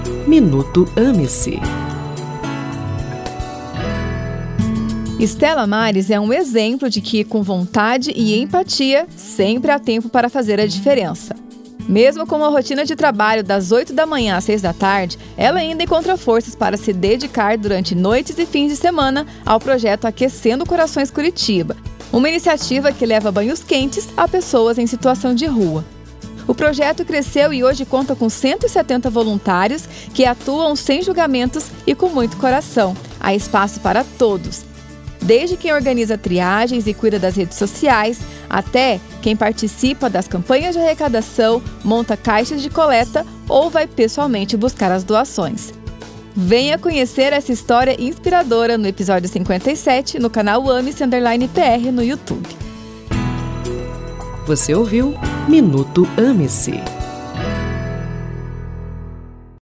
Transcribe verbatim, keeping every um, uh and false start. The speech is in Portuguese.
Minuto Ame-se. Estela Maris é um exemplo de que, com vontade e empatia, sempre há tempo para fazer a diferença. Mesmo com uma rotina de trabalho das oito da manhã às seis da tarde, ela ainda encontra forças para se dedicar durante noites e fins de semana ao projeto Aquecendo Corações Curitiba, uma iniciativa que leva banhos quentes a pessoas em situação de rua. O projeto cresceu e hoje conta com cento e setenta voluntários que atuam sem julgamentos e com muito coração. Há espaço para todos. Desde quem organiza triagens e cuida das redes sociais, até quem participa das campanhas de arrecadação, monta caixas de coleta ou vai pessoalmente buscar as doações. Venha conhecer essa história inspiradora no episódio cinquenta e sete, no canal Ame-se Underline P R no YouTube. Você ouviu Minuto Ame-se.